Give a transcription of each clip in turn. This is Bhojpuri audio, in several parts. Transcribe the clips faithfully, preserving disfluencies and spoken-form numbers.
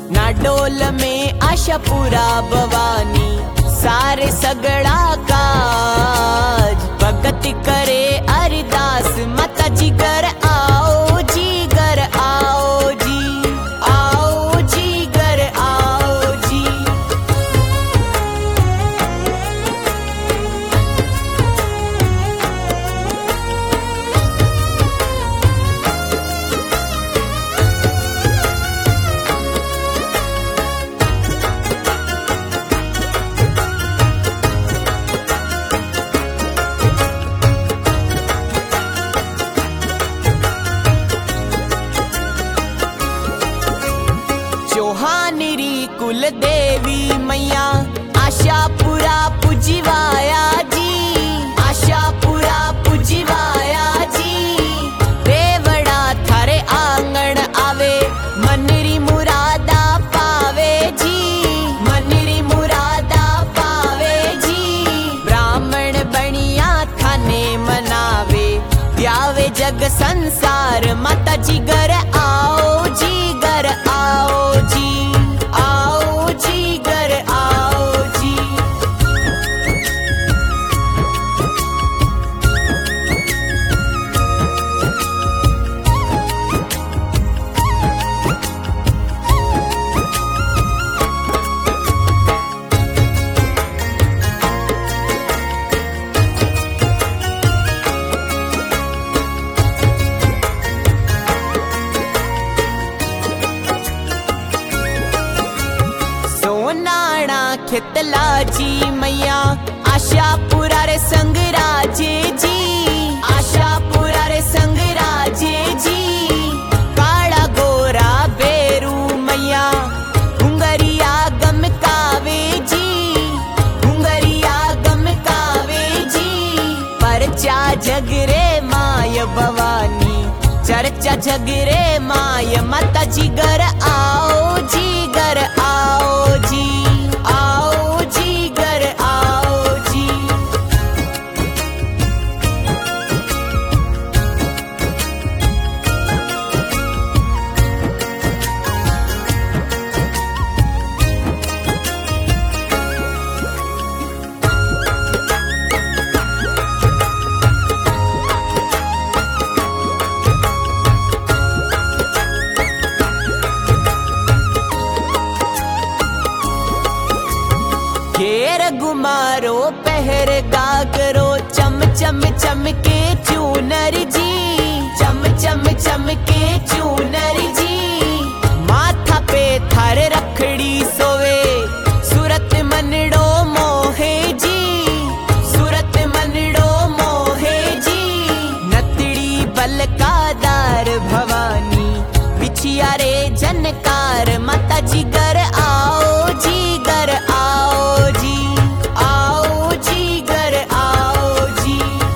ना डोल में आशापुरा भवानी सारे सगड़ा काज भगत करे अरिदास माता जी घर आओ जी घर आओ जी आओ जी घर आओ जी। चौहानरी कुल देवी मैया आशापुरा पुजवाया जी आशापुरा पुजवाया जी। रेवड़ा थारे आंगण आवे मनरी मुरादा पावे जी मनरी मुरादा पावे जी। ब्राह्मण बनिया थाने मनावे त्यावे जग संसार माता जी घर आओ जी घर आओ जी आओ जी घर आओ जी। सोनाड़ा खेतला जी मैया आशापुरा रे संगराजे जी आशापुरा रे संगराजे जी। काला गोरा बेरू मैया हुंगरिया गम कावे जी हुंगरिया गम कावे जी। परचा जगरे माय भवानी चर्चा जगरे माय माता जी घर आओ जी घर आओ जी आओ जी घर आओ जी। घेर गुमारो पहर गागरो चम चम चमके चूनर जी चम चम चमके चूनर जी। माथा पे थार रखड़ी सोवे सूरत मनड़ो मोहे जी सूरत मनड़ो मोहे जी। नतड़ी बलकादार भवानी बिछिया रे जनकार माता जी घर आओ जी घर आओ जी आओ जी घर आओ जी।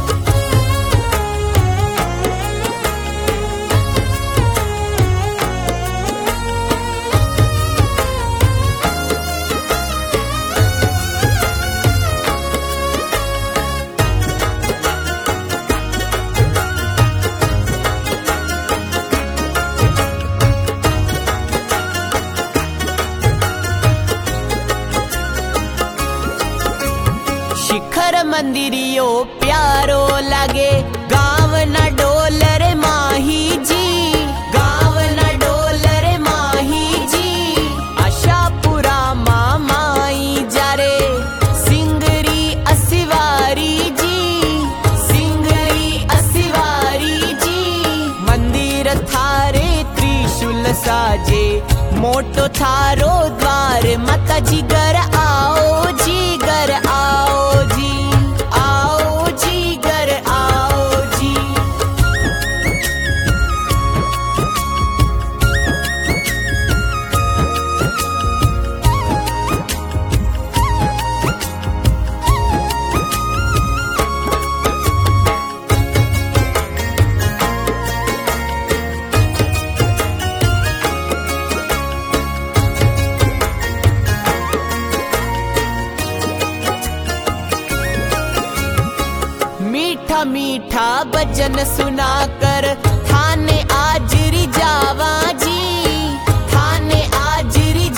शिखर मंदिरियो प्यारो लागे गाँव न डोलर माही जी गाँव न डोलर माही जी। आशापुरा माँ माई जारे सिंगरी असिवारी जी सिंगरी असिवारी जी। मंदिर थारे त्रिशूल साजे मोटो थारो द्वार माता जी घर आओ जी घर आओ जी आओ जी घर आओ जी। मीठा मीठा भजन सुनाकर थाने आजरी जावा जी थाने आजरी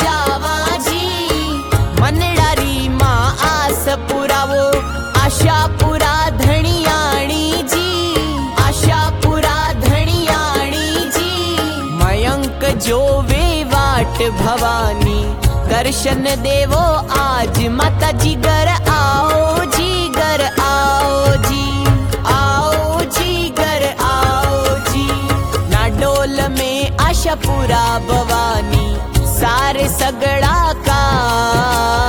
जो वे वाट भवानी, दर्शन देवो आज माता जी घर आओ जी, घर आओ जी, आओ जी घर आओ जी। ना डोल में आशापुरा भवानी, सारे सगड़ा का